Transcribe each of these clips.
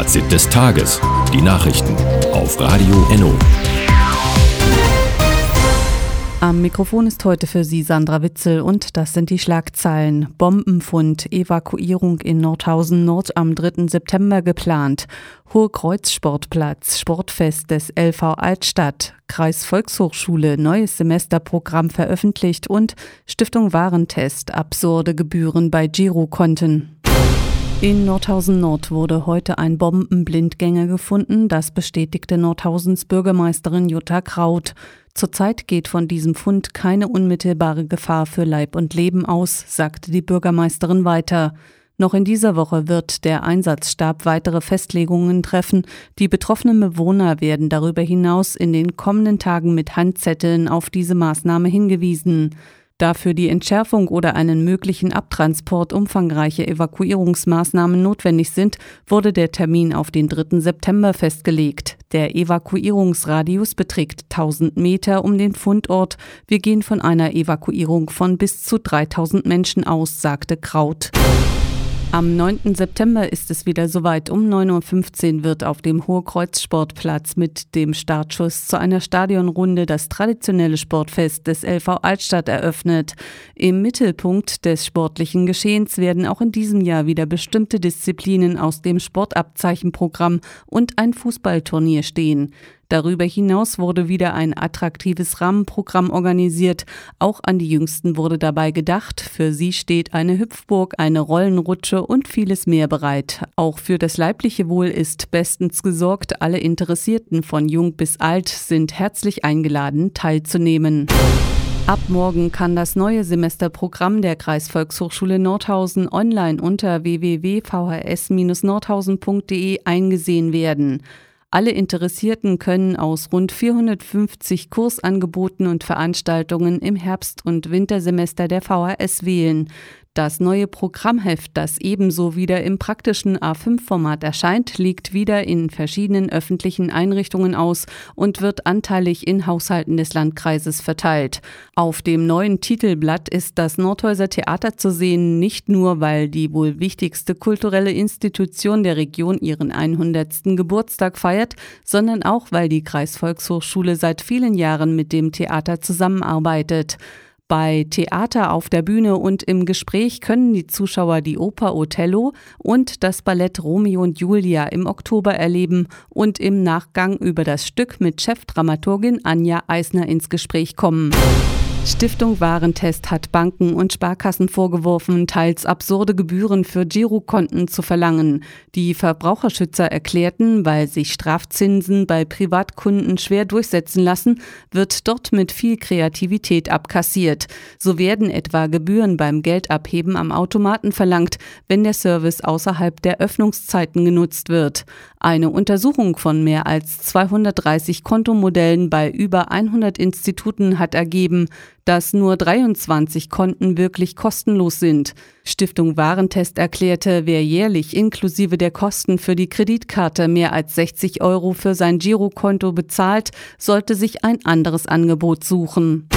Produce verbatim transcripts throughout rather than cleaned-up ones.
Fazit des Tages. Die Nachrichten auf Radio Enno. Am Mikrofon ist heute für Sie Sandra Witzel und das sind die Schlagzeilen. Bombenfund, Evakuierung in Nordhausen Nord am dritten September geplant. Hohe Kreuz-Sportplatz, Sportfest des L V Altstadt. Kreisvolkshochschule, neues Semesterprogramm veröffentlicht und Stiftung Warentest, absurde Gebühren bei Girokonten. In Nordhausen Nord wurde heute ein Bombenblindgänger gefunden, das bestätigte Nordhausens Bürgermeisterin Jutta Kraut. Zurzeit geht von diesem Fund keine unmittelbare Gefahr für Leib und Leben aus, sagte die Bürgermeisterin weiter. Noch in dieser Woche wird der Einsatzstab weitere Festlegungen treffen. Die betroffenen Bewohner werden darüber hinaus in den kommenden Tagen mit Handzetteln auf diese Maßnahme hingewiesen. Da für die Entschärfung oder einen möglichen Abtransport umfangreiche Evakuierungsmaßnahmen notwendig sind, wurde der Termin auf den dritten September festgelegt. Der Evakuierungsradius beträgt tausend Meter um den Fundort. Wir gehen von einer Evakuierung von bis zu dreitausend Menschen aus, sagte Kraut. Am neunten September ist es wieder soweit. Um neun Uhr fünfzehn wird auf dem Hohe-Kreuz-Sportplatz mit dem Startschuss zu einer Stadionrunde das traditionelle Sportfest des L V Altstadt eröffnet. Im Mittelpunkt des sportlichen Geschehens werden auch in diesem Jahr wieder bestimmte Disziplinen aus dem Sportabzeichenprogramm und ein Fußballturnier stehen. Darüber hinaus wurde wieder ein attraktives Rahmenprogramm organisiert. Auch an die Jüngsten wurde dabei gedacht. Für sie steht eine Hüpfburg, eine Rollenrutsche und vieles mehr bereit. Auch für das leibliche Wohl ist bestens gesorgt. Alle Interessierten von jung bis alt sind herzlich eingeladen, teilzunehmen. Ab morgen kann das neue Semesterprogramm der Kreisvolkshochschule Nordhausen online unter w w w punkt v h s bindestrich nordhausen punkt d e eingesehen werden. Alle Interessierten können aus rund vierhundertfünfzig Kursangeboten und Veranstaltungen im Herbst- und Wintersemester der V H S wählen. Das neue Programmheft, das ebenso wieder im praktischen A fünf Format erscheint, liegt wieder in verschiedenen öffentlichen Einrichtungen aus und wird anteilig in Haushalten des Landkreises verteilt. Auf dem neuen Titelblatt ist das Nordhäuser Theater zu sehen, nicht nur, weil die wohl wichtigste kulturelle Institution der Region ihren hundertsten Geburtstag feiert, sondern auch, weil die Kreisvolkshochschule seit vielen Jahren mit dem Theater zusammenarbeitet. Bei Theater auf der Bühne und im Gespräch können die Zuschauer die Oper Othello und das Ballett Romeo und Julia im Oktober erleben und im Nachgang über das Stück mit Chefdramaturgin Anja Eisner ins Gespräch kommen. Stiftung Warentest hat Banken und Sparkassen vorgeworfen, teils absurde Gebühren für Girokonten zu verlangen. Die Verbraucherschützer erklärten, weil sich Strafzinsen bei Privatkunden schwer durchsetzen lassen, wird dort mit viel Kreativität abkassiert. So werden etwa Gebühren beim Geldabheben am Automaten verlangt, wenn der Service außerhalb der Öffnungszeiten genutzt wird. Eine Untersuchung von mehr als zweihundertdreißig Kontomodellen bei über hundert Instituten hat ergeben, dass nur dreiundzwanzig Konten wirklich kostenlos sind. Stiftung Warentest erklärte, wer jährlich inklusive der Kosten für die Kreditkarte mehr als sechzig Euro für sein Girokonto bezahlt, sollte sich ein anderes Angebot suchen.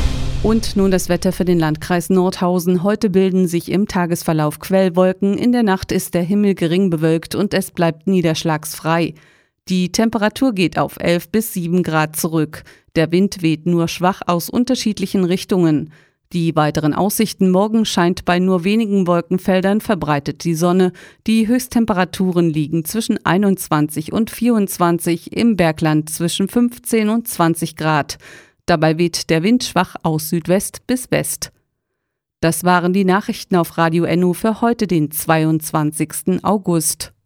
Und nun das Wetter für den Landkreis Nordhausen. Heute bilden sich im Tagesverlauf Quellwolken. In der Nacht ist der Himmel gering bewölkt und es bleibt niederschlagsfrei. Die Temperatur geht auf elf bis sieben Grad zurück. Der Wind weht nur schwach aus unterschiedlichen Richtungen. Die weiteren Aussichten: morgen scheint bei nur wenigen Wolkenfeldern verbreitet die Sonne. Die Höchsttemperaturen liegen zwischen einundzwanzig und vierundzwanzig, im Bergland zwischen fünfzehn und zwanzig Grad. Dabei weht der Wind schwach aus Südwest bis West. Das waren die Nachrichten auf Radio Enno für heute, den zweiundzwanzigsten August.